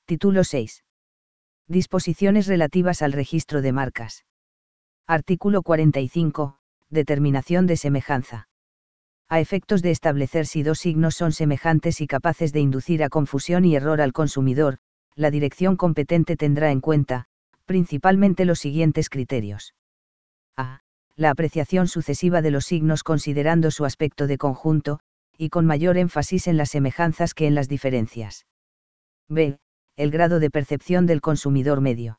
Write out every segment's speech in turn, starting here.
Título 6. Disposiciones relativas al registro de marcas. Artículo 45. Determinación de semejanza. A efectos de establecer si dos signos son semejantes y capaces de inducir a confusión y error al consumidor, la dirección competente tendrá en cuenta, principalmente los siguientes criterios. A. La apreciación sucesiva de los signos considerando su aspecto de conjunto, y con mayor énfasis en las semejanzas que en las diferencias. B. El grado de percepción del consumidor medio.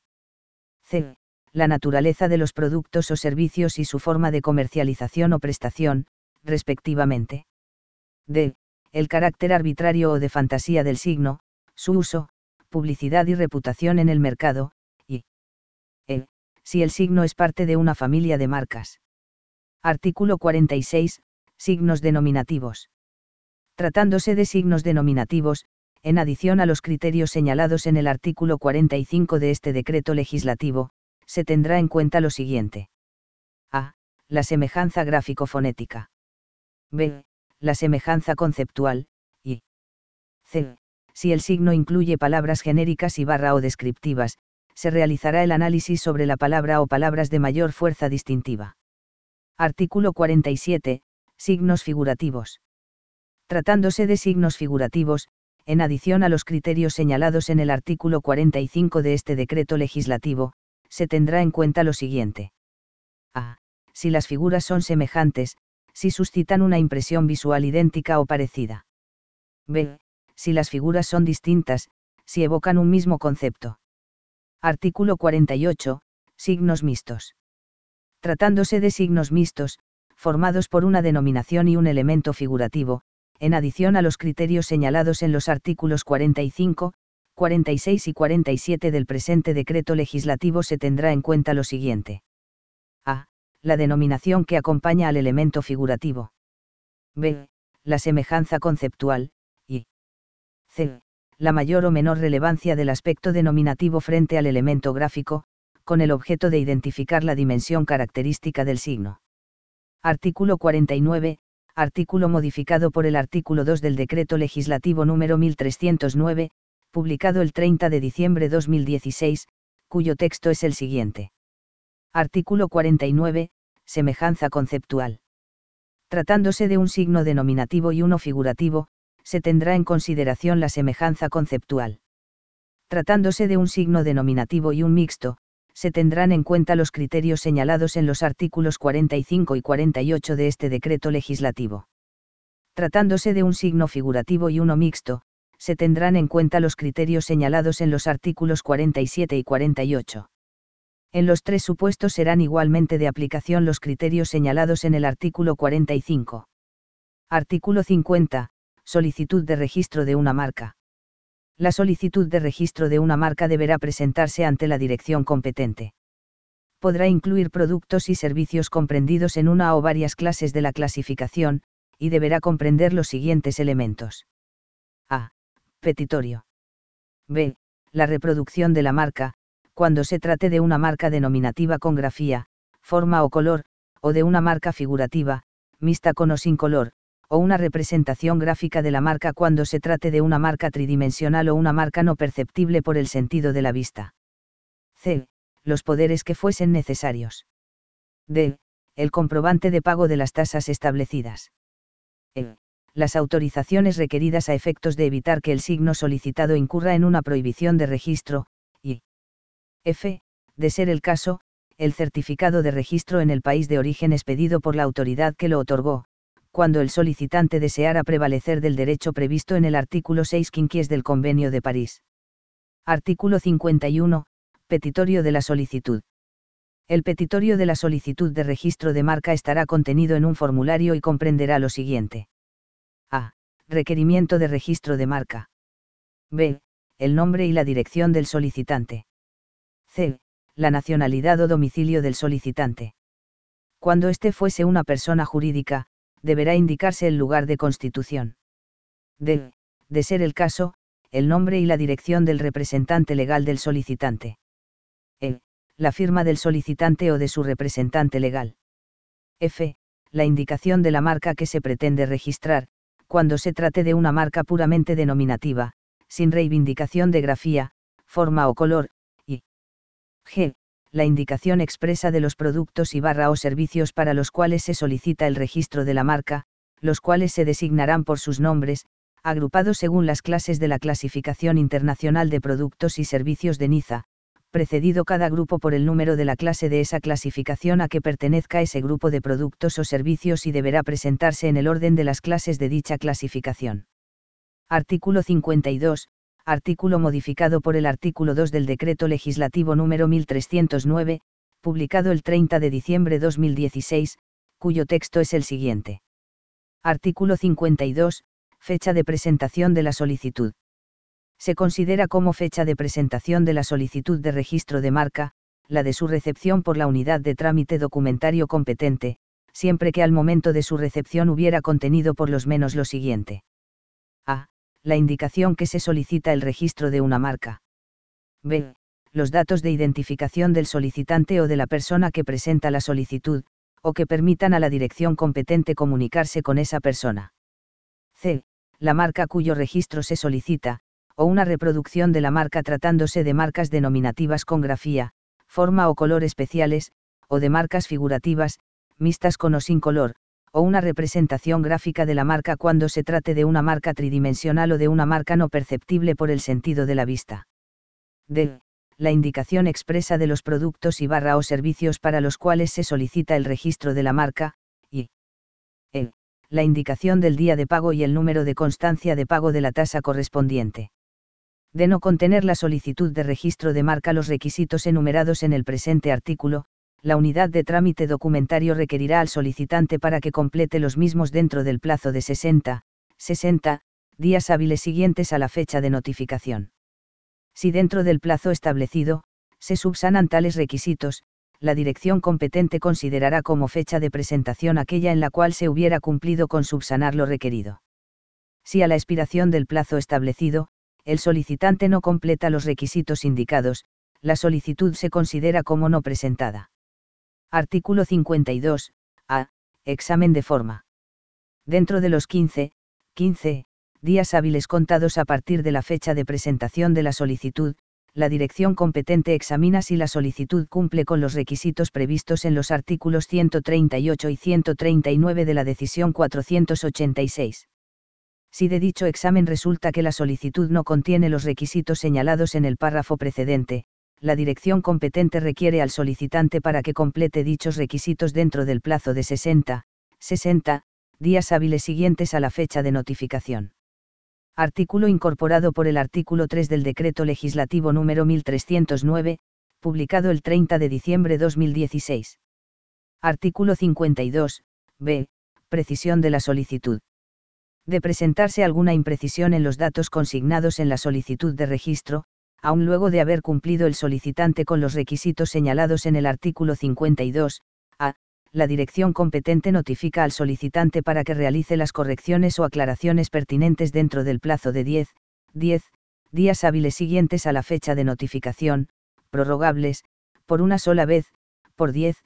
C. La naturaleza de los productos o servicios y su forma de comercialización o prestación, respectivamente. D. El carácter arbitrario o de fantasía del signo, su uso, publicidad y reputación en el mercado, y E. Si el signo es parte de una familia de marcas. Artículo 46. Signos denominativos. Tratándose de signos denominativos, en adición a los criterios señalados en el artículo 45 de este decreto legislativo, se tendrá en cuenta lo siguiente. A. La semejanza gráfico-fonética. B. La semejanza conceptual, y C. Si el signo incluye palabras genéricas y barra o descriptivas, se realizará el análisis sobre la palabra o palabras de mayor fuerza distintiva. Artículo 47. Signos figurativos. Tratándose de signos figurativos, en adición a los criterios señalados en el artículo 45 de este decreto legislativo, se tendrá en cuenta lo siguiente. A. Si las figuras son semejantes, si suscitan una impresión visual idéntica o parecida. B. Si las figuras son distintas, si evocan un mismo concepto. Artículo 48. Signos mixtos. Tratándose de signos mixtos, formados por una denominación y un elemento figurativo, en adición a los criterios señalados en los artículos 45, 46 y 47 del presente decreto legislativo se tendrá en cuenta lo siguiente. A. La denominación que acompaña al elemento figurativo. B. La semejanza conceptual, y C. La mayor o menor relevancia del aspecto denominativo frente al elemento gráfico, con el objeto de identificar la dimensión característica del signo. Artículo 49. Artículo modificado por el artículo 2 del Decreto Legislativo número 1309, publicado el 30 de diciembre de 2016, cuyo texto es el siguiente. Artículo 49. Semejanza conceptual. Tratándose de un signo denominativo y uno figurativo, se tendrá en consideración la semejanza conceptual. Tratándose de un signo denominativo y un mixto, se tendrán en cuenta los criterios señalados en los artículos 45 y 48 de este decreto legislativo. Tratándose de un signo figurativo y uno mixto, se tendrán en cuenta los criterios señalados en los artículos 47 y 48. En los tres supuestos serán igualmente de aplicación los criterios señalados en el artículo 45. Artículo 50. Solicitud de registro de una marca. La solicitud de registro de una marca deberá presentarse ante la dirección competente. Podrá incluir productos y servicios comprendidos en una o varias clases de la clasificación, y deberá comprender los siguientes elementos. A. Petitorio. B. La reproducción de la marca, cuando se trate de una marca denominativa con grafía, forma o color, o de una marca figurativa, mixta con o sin color, o una representación gráfica de la marca cuando se trate de una marca tridimensional o una marca no perceptible por el sentido de la vista. C. Los poderes que fuesen necesarios. D. El comprobante de pago de las tasas establecidas. E. Las autorizaciones requeridas a efectos de evitar que el signo solicitado incurra en una prohibición de registro, y F. De ser el caso, el certificado de registro en el país de origen expedido por la autoridad que lo otorgó, cuando el solicitante deseara prevalecer del derecho previsto en el artículo 6 quinquies del Convenio de París. Artículo 51. Petitorio de la solicitud. El petitorio de la solicitud de registro de marca estará contenido en un formulario y comprenderá lo siguiente. A. Requerimiento de registro de marca. B. El nombre y la dirección del solicitante. C. La nacionalidad o domicilio del solicitante. Cuando éste fuese una persona jurídica, deberá indicarse el lugar de constitución. D. De ser el caso, el nombre y la dirección del representante legal del solicitante. E. La firma del solicitante o de su representante legal. F. La indicación de la marca que se pretende registrar, cuando se trate de una marca puramente denominativa, sin reivindicación de grafía, forma o color, y g. La indicación expresa de los productos y o servicios para los cuales se solicita el registro de la marca, los cuales se designarán por sus nombres, agrupados según las clases de la Clasificación Internacional de Productos y Servicios de Niza, precedido cada grupo por el número de la clase de esa clasificación a que pertenezca ese grupo de productos o servicios y deberá presentarse en el orden de las clases de dicha clasificación. Artículo 52. Artículo modificado por el artículo 2 del Decreto Legislativo número 1309, publicado el 30 de diciembre 2016, cuyo texto es el siguiente. Artículo 52. Fecha de presentación de la solicitud. Se considera como fecha de presentación de la solicitud de registro de marca, la de su recepción por la unidad de trámite documentario competente, siempre que al momento de su recepción hubiera contenido por lo menos lo siguiente. A. La indicación que se solicita el registro de una marca. B. Los datos de identificación del solicitante o de la persona que presenta la solicitud, o que permitan a la dirección competente comunicarse con esa persona. C. La marca cuyo registro se solicita, o una reproducción de la marca tratándose de marcas denominativas con grafía, forma o color especiales, o de marcas figurativas, mixtas con o sin color, o una representación gráfica de la marca cuando se trate de una marca tridimensional o de una marca no perceptible por el sentido de la vista. D. La indicación expresa de los productos y o servicios para los cuales se solicita el registro de la marca, y E. La indicación del día de pago y el número de constancia de pago de la tasa correspondiente. De no contener la solicitud de registro de marca los requisitos enumerados en el presente artículo, la unidad de trámite documentario requerirá al solicitante para que complete los mismos dentro del plazo de 60 días hábiles siguientes a la fecha de notificación. Si dentro del plazo establecido, se subsanan tales requisitos, la dirección competente considerará como fecha de presentación aquella en la cual se hubiera cumplido con subsanar lo requerido. Si a la expiración del plazo establecido, el solicitante no completa los requisitos indicados, la solicitud se considera como no presentada. Artículo 52. A. Examen de forma. Dentro de los 15 días hábiles contados a partir de la fecha de presentación de la solicitud, la dirección competente examina si la solicitud cumple con los requisitos previstos en los artículos 138 y 139 de la Decisión 486. Si de dicho examen resulta que la solicitud no contiene los requisitos señalados en el párrafo precedente, la dirección competente requiere al solicitante para que complete dichos requisitos dentro del plazo de 60 días hábiles siguientes a la fecha de notificación. Artículo incorporado por el artículo 3 del Decreto Legislativo número 1309, publicado el 30 de diciembre 2016. Artículo 52. B. Precisión de la solicitud. De presentarse alguna imprecisión en los datos consignados en la solicitud de registro, aun luego de haber cumplido el solicitante con los requisitos señalados en el artículo 52, a. La dirección competente notifica al solicitante para que realice las correcciones o aclaraciones pertinentes dentro del plazo de 10 días hábiles siguientes a la fecha de notificación, prorrogables, por una sola vez, por 10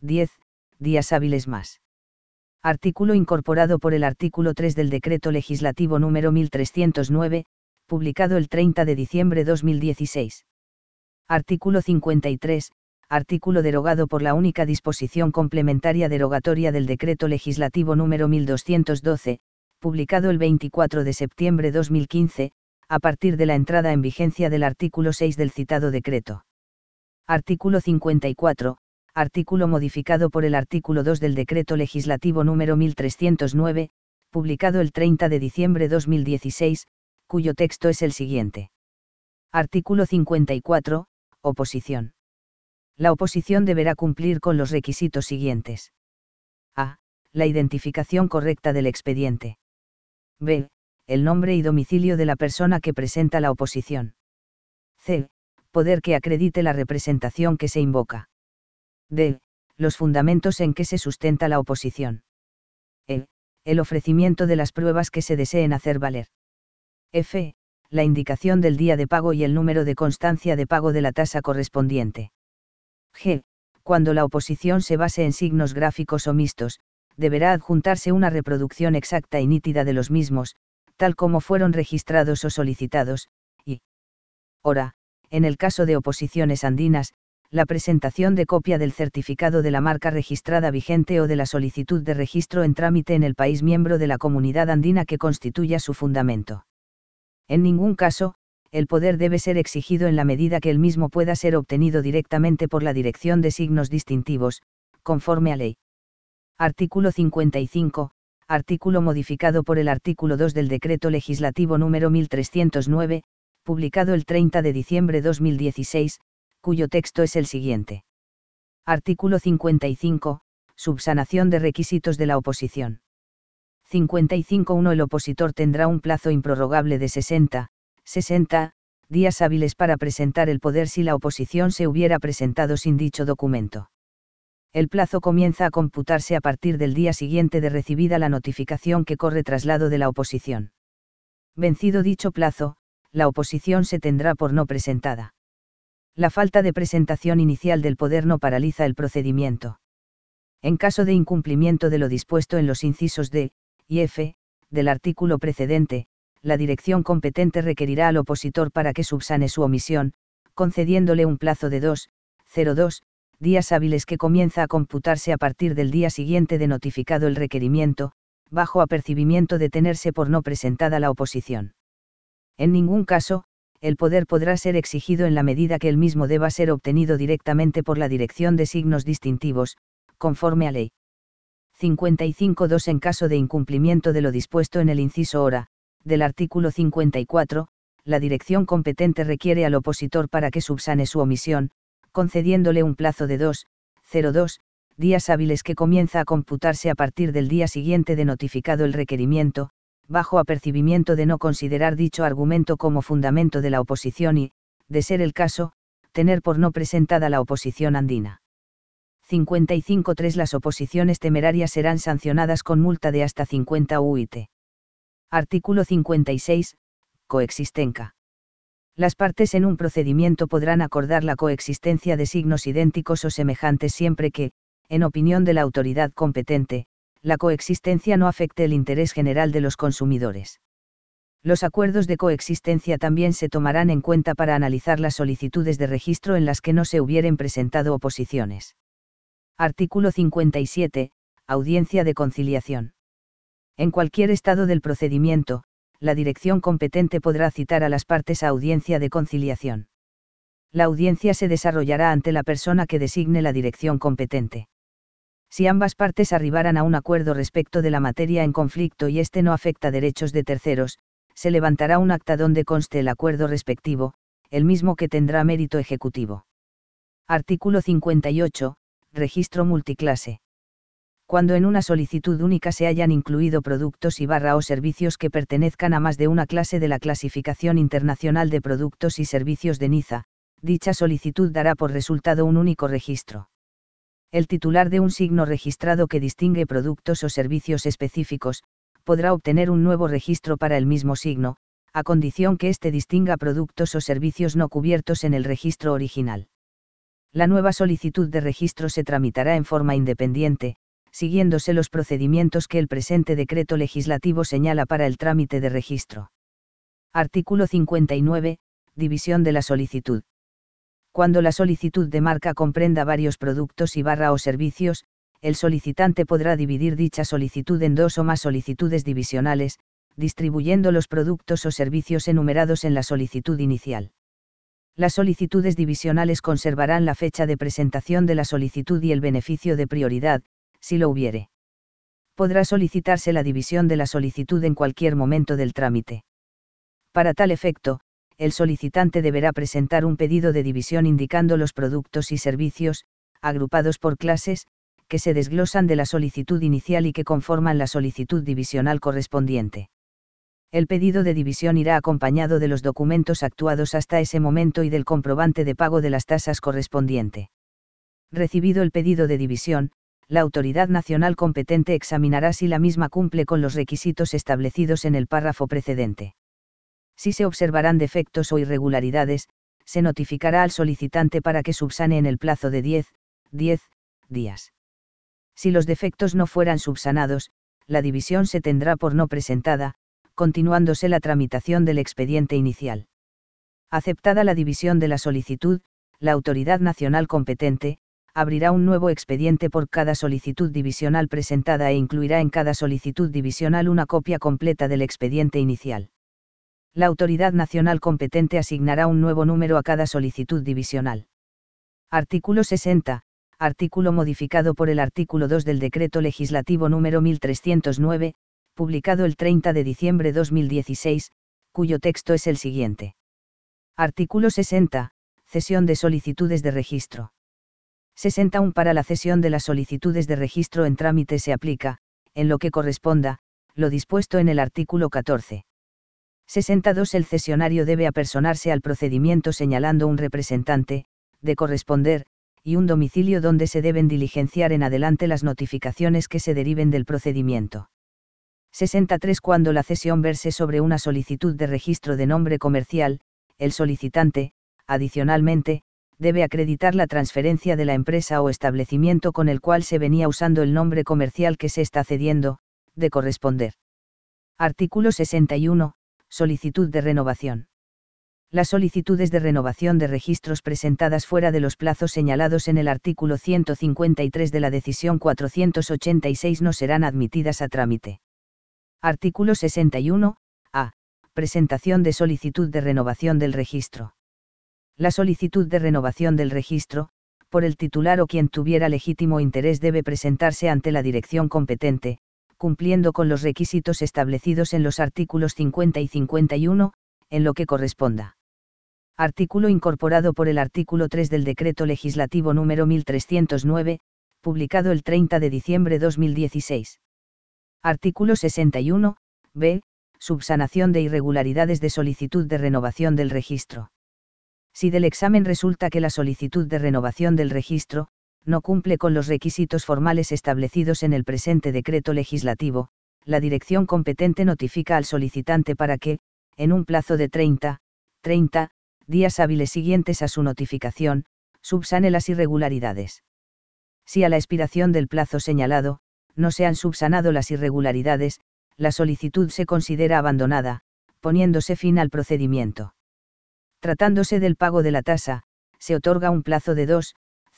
días hábiles más. Artículo incorporado por el artículo 3 del Decreto Legislativo número 1309, publicado el 30 de diciembre 2016. Artículo 53. Artículo derogado por la única disposición complementaria derogatoria del Decreto Legislativo número 1212, publicado el 24 de septiembre 2015, a partir de la entrada en vigencia del artículo 6 del citado decreto. Artículo 54. Artículo modificado por el artículo 2 del Decreto Legislativo número 1309, publicado el 30 de diciembre 2016, cuyo texto es el siguiente. Artículo 54. Oposición. La oposición deberá cumplir con los requisitos siguientes. A. La identificación correcta del expediente. B. El nombre y domicilio de la persona que presenta la oposición. C. Poder que acredite la representación que se invoca. D. Los fundamentos en que se sustenta la oposición. E. El ofrecimiento de las pruebas que se deseen hacer valer. F. La indicación del día de pago y el número de constancia de pago de la tasa correspondiente. G. Cuando la oposición se base en signos gráficos o mixtos, deberá adjuntarse una reproducción exacta y nítida de los mismos, tal como fueron registrados o solicitados, y hora, En el caso de oposiciones andinas, la presentación de copia del certificado de la marca registrada vigente o de la solicitud de registro en trámite en el país miembro de la Comunidad Andina que constituya su fundamento. En ningún caso, el poder debe ser exigido en la medida que el mismo pueda ser obtenido directamente por la Dirección de Signos Distintivos, conforme a ley. Artículo 55, artículo modificado por el artículo 2 del Decreto Legislativo número 1309, publicado el 30 de diciembre de 2016, cuyo texto es el siguiente. Artículo 55, subsanación de requisitos de la oposición. 55.1 El opositor tendrá un plazo improrrogable de 60 días hábiles para presentar el poder si la oposición se hubiera presentado sin dicho documento. El plazo comienza a computarse a partir del día siguiente de recibida la notificación que corre traslado de la oposición. Vencido dicho plazo, la oposición se tendrá por no presentada. La falta de presentación inicial del poder no paraliza el procedimiento. En caso de incumplimiento de lo dispuesto en los incisos D y F del artículo precedente, la dirección competente requerirá al opositor para que subsane su omisión, concediéndole un plazo de 2 días hábiles que comienza a computarse a partir del día siguiente de notificado el requerimiento, bajo apercibimiento de tenerse por no presentada la oposición. En ningún caso, el poder podrá ser exigido en la medida que el mismo deba ser obtenido directamente por la Dirección de Signos Distintivos, conforme a ley. 55.2 En caso de incumplimiento de lo dispuesto en el inciso hora, del artículo 54, la dirección competente requiere al opositor para que subsane su omisión, concediéndole un plazo de 2 días hábiles que comienza a computarse a partir del día siguiente de notificado el requerimiento, bajo apercibimiento de no considerar dicho argumento como fundamento de la oposición y, de ser el caso, tener por no presentada la oposición andina. 55.3 Las oposiciones temerarias serán sancionadas con multa de hasta 50 UIT. Artículo 56. Coexistenca. Las partes en un procedimiento podrán acordar la coexistencia de signos idénticos o semejantes siempre que, en opinión de la autoridad competente, la coexistencia no afecte el interés general de los consumidores. Los acuerdos de coexistencia también se tomarán en cuenta para analizar las solicitudes de registro en las que no se hubieren presentado oposiciones. Artículo 57. Audiencia de conciliación. En cualquier estado del procedimiento, la dirección competente podrá citar a las partes a audiencia de conciliación. La audiencia se desarrollará ante la persona que designe la dirección competente. Si ambas partes arribaran a un acuerdo respecto de la materia en conflicto y este no afecta derechos de terceros, se levantará un acta donde conste el acuerdo respectivo, el mismo que tendrá mérito ejecutivo. Artículo 58. Registro multiclase. Cuando en una solicitud única se hayan incluido productos o servicios que pertenezcan a más de una clase de la Clasificación Internacional de Productos y Servicios de Niza, dicha solicitud dará por resultado un único registro. El titular de un signo registrado que distingue productos o servicios específicos, podrá obtener un nuevo registro para el mismo signo, a condición que éste distinga productos o servicios no cubiertos en el registro original. La nueva solicitud de registro se tramitará en forma independiente, siguiéndose los procedimientos que el presente decreto legislativo señala para el trámite de registro. Artículo 59. División de la solicitud. Cuando la solicitud de marca comprenda varios productos o servicios, el solicitante podrá dividir dicha solicitud en dos o más solicitudes divisionales, distribuyendo los productos o servicios enumerados en la solicitud inicial. Las solicitudes divisionales conservarán la fecha de presentación de la solicitud y el beneficio de prioridad, si lo hubiere. Podrá solicitarse la división de la solicitud en cualquier momento del trámite. Para tal efecto, el solicitante deberá presentar un pedido de división indicando los productos y servicios, agrupados por clases, que se desglosan de la solicitud inicial y que conforman la solicitud divisional correspondiente. El pedido de división irá acompañado de los documentos actuados hasta ese momento y del comprobante de pago de las tasas correspondiente. Recibido el pedido de división, la autoridad nacional competente examinará si la misma cumple con los requisitos establecidos en el párrafo precedente. Si se observarán defectos o irregularidades, se notificará al solicitante para que subsane en el plazo de 10 días. Si los defectos no fueran subsanados, la división se tendrá por no presentada, continuándose la tramitación del expediente inicial. Aceptada la división de la solicitud, la autoridad nacional competente abrirá un nuevo expediente por cada solicitud divisional presentada e incluirá en cada solicitud divisional una copia completa del expediente inicial. La autoridad nacional competente asignará un nuevo número a cada solicitud divisional. Artículo 60. Artículo modificado por el artículo 2 del Decreto Legislativo número 1309, publicado el 30 de diciembre de 2016, cuyo texto es el siguiente. Artículo 60. Cesión de solicitudes de registro. 61. Para la cesión de las solicitudes de registro en trámite se aplica, en lo que corresponda, lo dispuesto en el artículo 14. 62. El cesionario debe apersonarse al procedimiento señalando un representante, de corresponder, y un domicilio donde se deben diligenciar en adelante las notificaciones que se deriven del procedimiento. 63. Cuando la cesión verse sobre una solicitud de registro de nombre comercial, el solicitante, adicionalmente, debe acreditar la transferencia de la empresa o establecimiento con el cual se venía usando el nombre comercial que se está cediendo, de corresponder. Artículo 61. Solicitud de renovación. Las solicitudes de renovación de registros presentadas fuera de los plazos señalados en el artículo 153 de la Decisión 486 no serán admitidas a trámite. Artículo 61. A. Presentación de solicitud de renovación del registro. La solicitud de renovación del registro, por el titular o quien tuviera legítimo interés debe presentarse ante la dirección competente, cumpliendo con los requisitos establecidos en los artículos 50 y 51, en lo que corresponda. Artículo incorporado por el artículo 3 del Decreto Legislativo número 1309, publicado el 30 de diciembre de 2016. Artículo 61, b. Subsanación de irregularidades de solicitud de renovación del registro. Si del examen resulta que la solicitud de renovación del registro, no cumple con los requisitos formales establecidos en el presente decreto legislativo, la dirección competente notifica al solicitante para que, en un plazo de 30 días hábiles siguientes a su notificación, subsane las irregularidades. Si a la expiración del plazo señalado, no se han subsanado las irregularidades, la solicitud se considera abandonada, poniéndose fin al procedimiento. Tratándose del pago de la tasa, se otorga un plazo de 2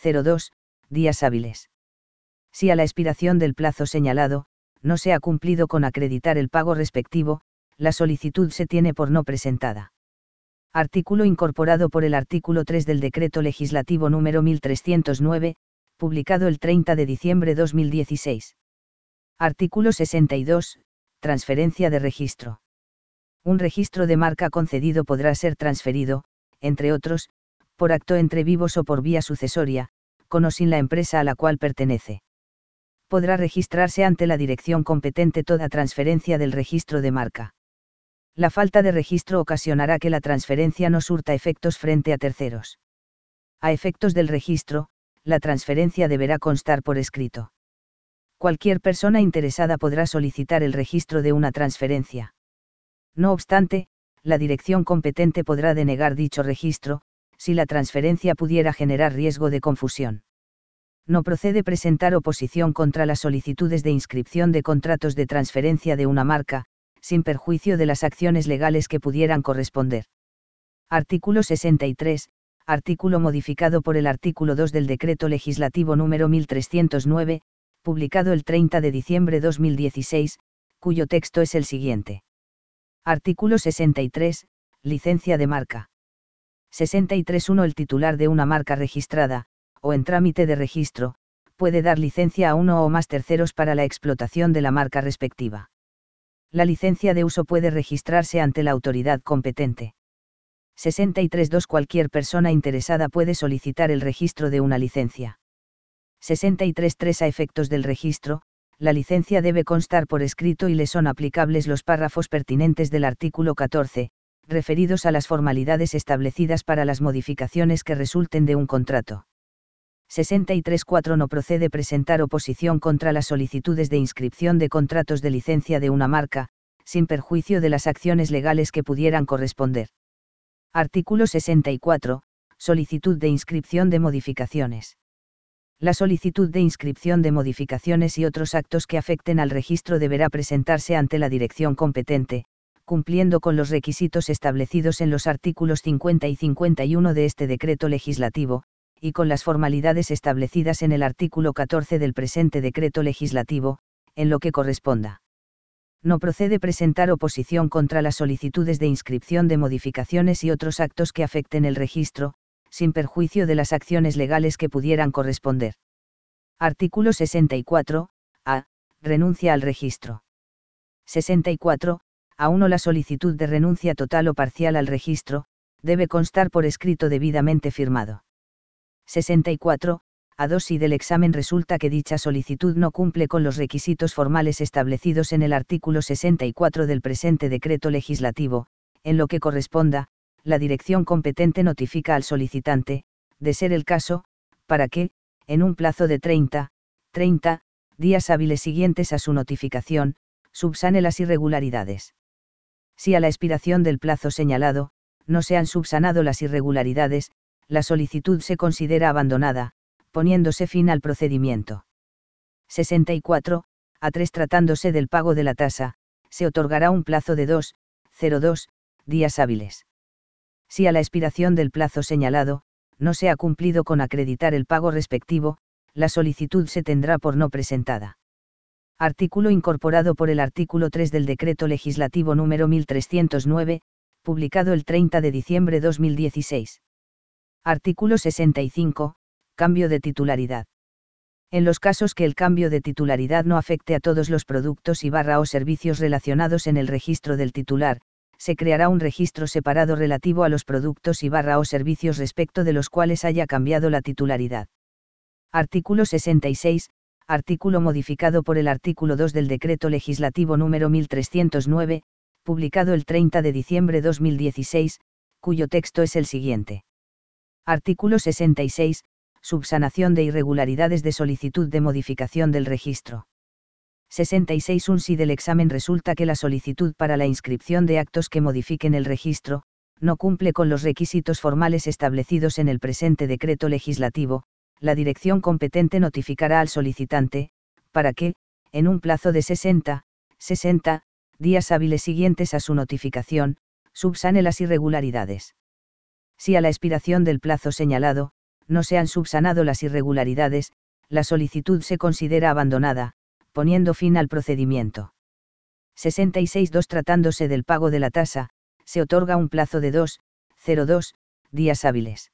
días hábiles. Si a la expiración del plazo señalado, no se ha cumplido con acreditar el pago respectivo, la solicitud se tiene por no presentada. Artículo incorporado por el artículo 3 del Decreto Legislativo número 1309, publicado el 30 de diciembre de 2016. Artículo 62. Transferencia de registro. Un registro de marca concedido podrá ser transferido, entre otros, por acto entre vivos o por vía sucesoria, con o sin la empresa a la cual pertenece. Podrá registrarse ante la dirección competente toda transferencia del registro de marca. La falta de registro ocasionará que la transferencia no surta efectos frente a terceros. A efectos del registro, la transferencia deberá constar por escrito. Cualquier persona interesada podrá solicitar el registro de una transferencia. No obstante, la dirección competente podrá denegar dicho registro, si la transferencia pudiera generar riesgo de confusión. No procede presentar oposición contra las solicitudes de inscripción de contratos de transferencia de una marca, sin perjuicio de las acciones legales que pudieran corresponder. Artículo 63. Artículo modificado por el artículo 2 del Decreto Legislativo número 1309, publicado el 30 de diciembre de 2016, cuyo texto es el siguiente. Artículo 63. Licencia de marca. 63.1. El titular de una marca registrada, o en trámite de registro, puede dar licencia a uno o más terceros para la explotación de la marca respectiva. La licencia de uso puede registrarse ante la autoridad competente. 63.2. Cualquier persona interesada puede solicitar el registro de una licencia. 63.3. A efectos del registro, la licencia debe constar por escrito y le son aplicables los párrafos pertinentes del artículo 14, referidos a las formalidades establecidas para las modificaciones que resulten de un contrato. 63.4. No procede presentar oposición contra las solicitudes de inscripción de contratos de licencia de una marca, sin perjuicio de las acciones legales que pudieran corresponder. Artículo 64. Solicitud de inscripción de modificaciones. La solicitud de inscripción de modificaciones y otros actos que afecten al registro deberá presentarse ante la dirección competente, cumpliendo con los requisitos establecidos en los artículos 50 y 51 de este decreto legislativo, y con las formalidades establecidas en el artículo 14 del presente decreto legislativo, en lo que corresponda. No procede presentar oposición contra las solicitudes de inscripción de modificaciones y otros actos que afecten el registro, sin perjuicio de las acciones legales que pudieran corresponder. Artículo 64. A. Renuncia al registro. 64. A 1. La solicitud de renuncia total o parcial al registro, debe constar por escrito debidamente firmado. 64. A 2. Si del examen resulta que dicha solicitud no cumple con los requisitos formales establecidos en el artículo 64 del presente decreto legislativo, en lo que corresponda, la dirección competente notifica al solicitante, de ser el caso, para que, en un plazo de 30 días hábiles siguientes a su notificación, subsane las irregularidades. Si a la expiración del plazo señalado, no se han subsanado las irregularidades, la solicitud se considera abandonada, poniéndose fin al procedimiento. 64. A 3. Tratándose del pago de la tasa, se otorgará un plazo de 2 días hábiles. Si a la expiración del plazo señalado, no se ha cumplido con acreditar el pago respectivo, la solicitud se tendrá por no presentada. Artículo incorporado por el artículo 3 del Decreto Legislativo número 1309, publicado el 30 de diciembre de 2016. Artículo 65. Cambio de titularidad. En los casos que el cambio de titularidad no afecte a todos los productos o servicios relacionados en el registro del titular, se creará un registro separado relativo a los productos o servicios respecto de los cuales haya cambiado la titularidad. Artículo 66. Artículo modificado por el artículo 2 del Decreto Legislativo número 1309, publicado el 30 de diciembre de 2016, cuyo texto es el siguiente. Artículo 66. Subsanación de irregularidades de solicitud de modificación del registro. 66. Si del examen resulta que la solicitud para la inscripción de actos que modifiquen el registro, no cumple con los requisitos formales establecidos en el presente decreto legislativo, la dirección competente notificará al solicitante, para que, en un plazo de 60 días hábiles siguientes a su notificación, subsane las irregularidades. Si a la expiración del plazo señalado, no se han subsanado las irregularidades, la solicitud se considera abandonada, poniendo fin al procedimiento. 66. Tratándose del pago de la tasa, se otorga un plazo de 2 días hábiles.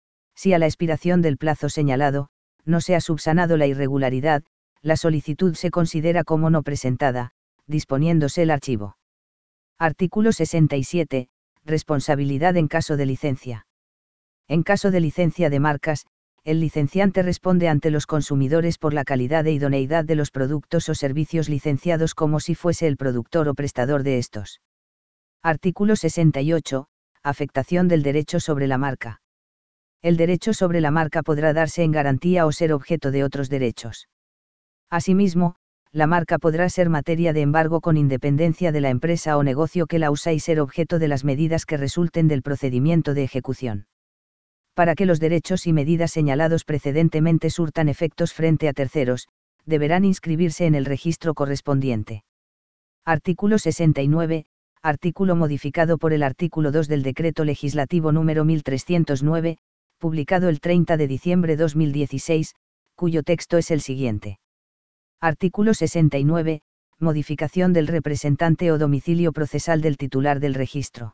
Si a la expiración del plazo señalado, no se ha subsanado la irregularidad, la solicitud se considera como no presentada, disponiéndose el archivo. Artículo 67. Responsabilidad en caso de licencia. En caso de licencia de marcas, el licenciante responde ante los consumidores por la calidad e idoneidad de los productos o servicios licenciados como si fuese el productor o prestador de estos. Artículo 68. Afectación del derecho sobre la marca. El derecho sobre la marca podrá darse en garantía o ser objeto de otros derechos. Asimismo, la marca podrá ser materia de embargo con independencia de la empresa o negocio que la usa y ser objeto de las medidas que resulten del procedimiento de ejecución. Para que los derechos y medidas señalados precedentemente surtan efectos frente a terceros, deberán inscribirse en el registro correspondiente. Artículo 69. Artículo modificado por el artículo 2 del Decreto Legislativo número 1309, publicado el 30 de diciembre de 2016, cuyo texto es el siguiente. Artículo 69. Modificación del representante o domicilio procesal del titular del registro.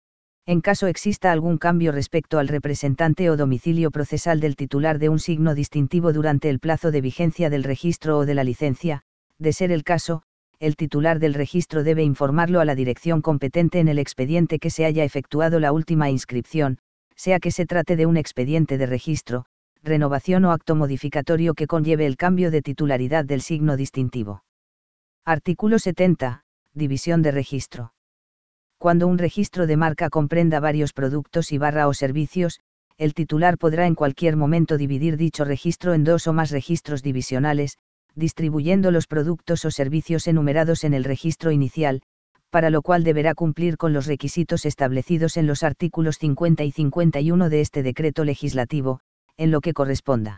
En caso exista algún cambio respecto al representante o domicilio procesal del titular de un signo distintivo durante el plazo de vigencia del registro o de la licencia, de ser el caso, el titular del registro debe informarlo a la dirección competente en el expediente que se haya efectuado la última inscripción, sea que se trate de un expediente de registro, renovación o acto modificatorio que conlleve el cambio de titularidad del signo distintivo. Artículo 70. División de registro. Cuando un registro de marca comprenda varios productos o servicios, el titular podrá en cualquier momento dividir dicho registro en 2 o más registros divisionales, distribuyendo los productos o servicios enumerados en el registro inicial, para lo cual deberá cumplir con los requisitos establecidos en los artículos 50 y 51 de este decreto legislativo, en lo que corresponda.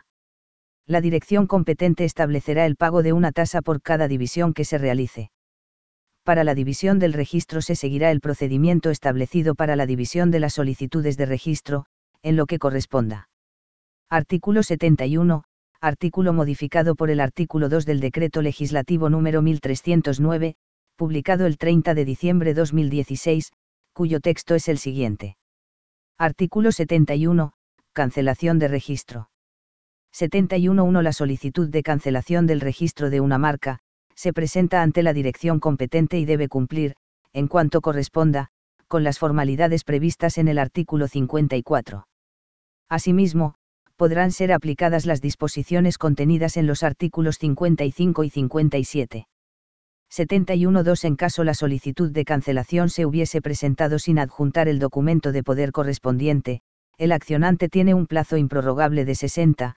La dirección competente establecerá el pago de una tasa por cada división que se realice. Para la división del registro se seguirá el procedimiento establecido para la división de las solicitudes de registro, en lo que corresponda. Artículo 71. Artículo modificado por el artículo 2 del Decreto Legislativo número 1309, publicado el 30 de diciembre de 2016, cuyo texto es el siguiente. Artículo 71. Cancelación de registro. 71.1. La solicitud de cancelación del registro de una marca, se presenta ante la dirección competente y debe cumplir, en cuanto corresponda, con las formalidades previstas en el artículo 54. Asimismo, podrán ser aplicadas las disposiciones contenidas en los artículos 55 y 57. 71.2. En caso la solicitud de cancelación se hubiese presentado sin adjuntar el documento de poder correspondiente, el accionante tiene un plazo improrrogable de 60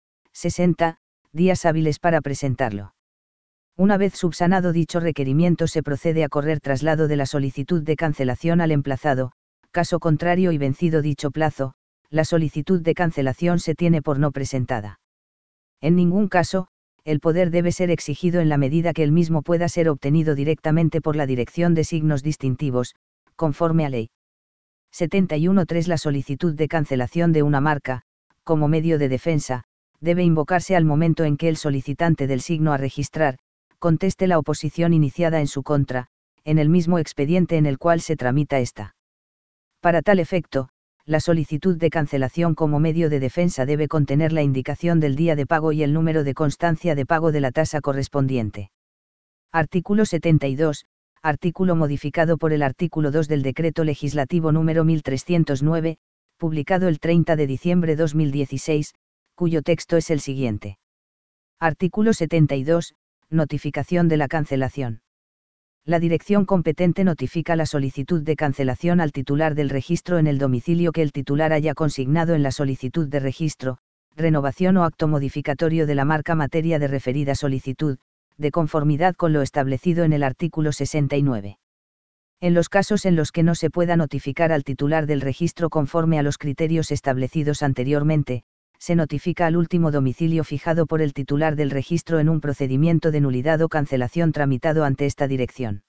días hábiles para presentarlo. Una vez subsanado dicho requerimiento se procede a correr traslado de la solicitud de cancelación al emplazado, caso contrario y vencido dicho plazo, la solicitud de cancelación se tiene por no presentada. En ningún caso, el poder debe ser exigido en la medida que el mismo pueda ser obtenido directamente por la Dirección de Signos Distintivos, conforme a ley. 71.3. La solicitud de cancelación de una marca, como medio de defensa, debe invocarse al momento en que el solicitante del signo a registrar, conteste la oposición iniciada en su contra, en el mismo expediente en el cual se tramita esta. Para tal efecto, la solicitud de cancelación como medio de defensa debe contener la indicación del día de pago y el número de constancia de pago de la tasa correspondiente. Artículo 72. Artículo modificado por el artículo 2 del Decreto Legislativo número 1309, publicado el 30 de diciembre de 2016, cuyo texto es el siguiente. Artículo 72. Notificación de la cancelación. La dirección competente notifica la solicitud de cancelación al titular del registro en el domicilio que el titular haya consignado en la solicitud de registro, renovación o acto modificatorio de la marca materia de referida solicitud, de conformidad con lo establecido en el artículo 69. En los casos en los que no se pueda notificar al titular del registro conforme a los criterios establecidos anteriormente, se notifica al último domicilio fijado por el titular del registro en un procedimiento de nulidad o cancelación tramitado ante esta dirección.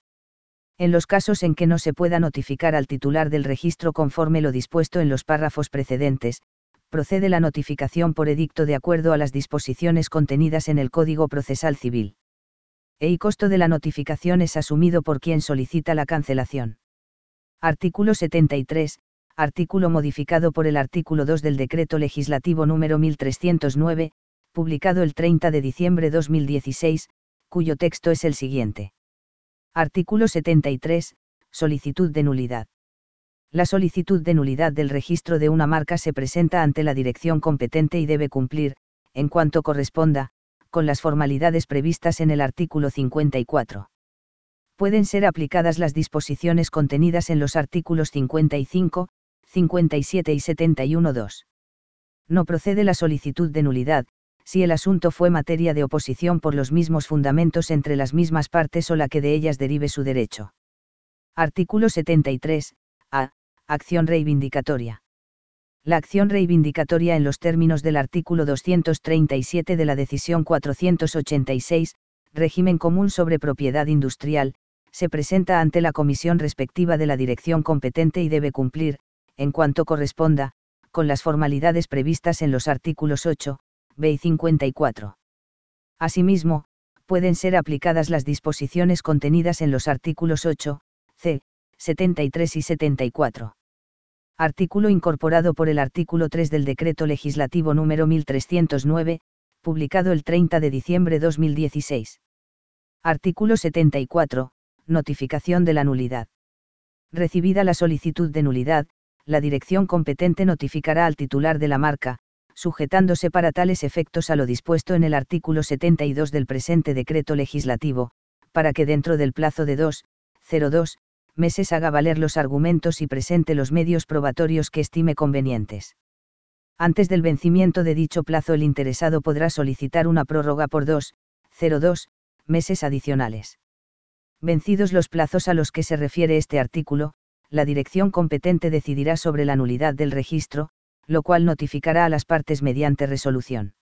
En los casos en que no se pueda notificar al titular del registro conforme lo dispuesto en los párrafos precedentes, procede la notificación por edicto de acuerdo a las disposiciones contenidas en el Código Procesal Civil. El costo de la notificación es asumido por quien solicita la cancelación. Artículo 73. Artículo modificado por el artículo 2 del Decreto Legislativo número 1309, publicado el 30 de diciembre de 2016, cuyo texto es el siguiente. Artículo 73. Solicitud de nulidad. La solicitud de nulidad del registro de una marca se presenta ante la dirección competente y debe cumplir, en cuanto corresponda, con las formalidades previstas en el artículo 54. Pueden ser aplicadas las disposiciones contenidas en los artículos 55, 57 y 71.2. No procede la solicitud de nulidad, si el asunto fue materia de oposición por los mismos fundamentos entre las mismas partes o la que de ellas derive su derecho. Artículo 73. A. Acción reivindicatoria. La acción reivindicatoria en los términos del artículo 237 de la Decisión 486, régimen común sobre propiedad industrial, se presenta ante la comisión respectiva de la dirección competente y debe cumplir, en cuanto corresponda, con las formalidades previstas en los artículos 8, b y 54. Asimismo, pueden ser aplicadas las disposiciones contenidas en los artículos 8, c, 73 y 74. Artículo incorporado por el artículo 3 del Decreto Legislativo número 1309, publicado el 30 de diciembre de 2016. Artículo 74. Notificación de la nulidad. Recibida la solicitud de nulidad, la dirección competente notificará al titular de la marca, sujetándose para tales efectos a lo dispuesto en el artículo 72 del presente decreto legislativo, para que dentro del plazo de 2 meses haga valer los argumentos y presente los medios probatorios que estime convenientes. Antes del vencimiento de dicho plazo el interesado podrá solicitar una prórroga por 2 meses adicionales. Vencidos los plazos a los que se refiere este artículo, la dirección competente decidirá sobre la nulidad del registro, lo cual notificará a las partes mediante resolución.